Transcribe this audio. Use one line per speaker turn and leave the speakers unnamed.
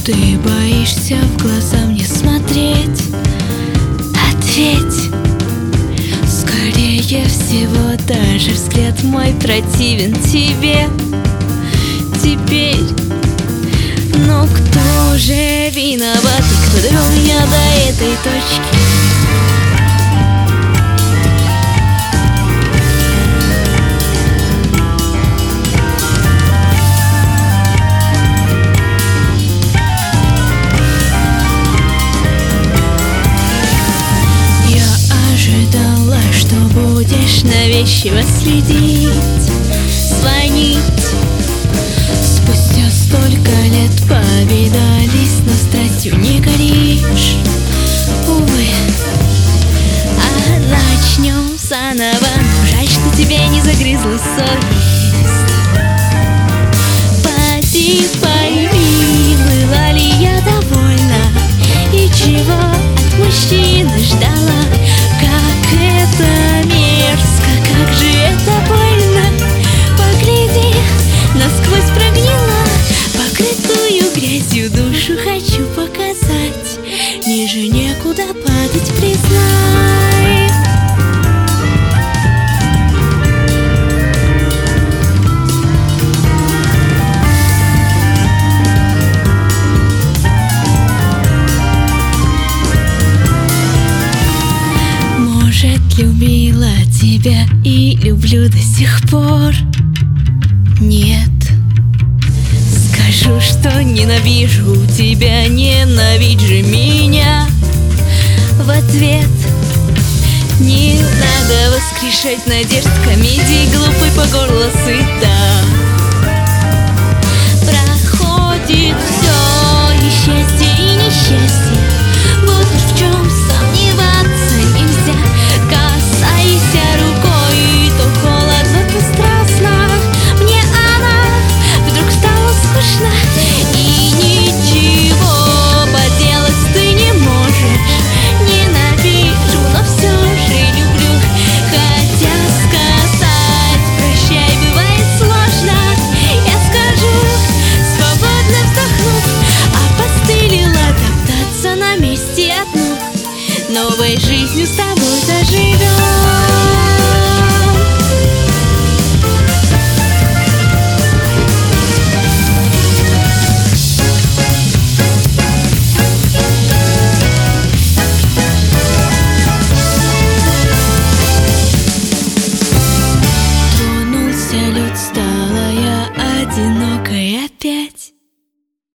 Ты боишься в глаза мне смотреть? Ответь. Скорее всего, даже взгляд мой противен тебе теперь. Но кто же виноват и кто довел меня до этой точки? Что будешь навязчиво следить, звонить. Спустя столько лет повидались, но страстью не горишь, увы. А начнем заново, но жаль, что тебе не загрызла совесть. Поди пойми, была ли я довольна и чего от мужчины ждала. Как это мерзко, как же это больно. Погляди, насквозь прогнила покрытую грязью душу хочу показать. Ниже некуда падать, признай. Любила тебя и люблю до сих пор. Нет, скажу, что ненавижу тебя, ненавидь же меня в ответ. Не надо воскрешать надежд, комедии глупой по горло сыта. Проходит все, и счастье, и несчастье. Вот уж в чем сомневаться нельзя. Касайся рукой, то холодно, то страстно. Мне она вдруг стала скучна, и ничего поделать ты не можешь. Ненавижу, но все же люблю. Хотя сказать прощай бывает сложно. Я скажу, свободно вздохнув, опостылила топтаться на месте от ног. Новой жизнью стала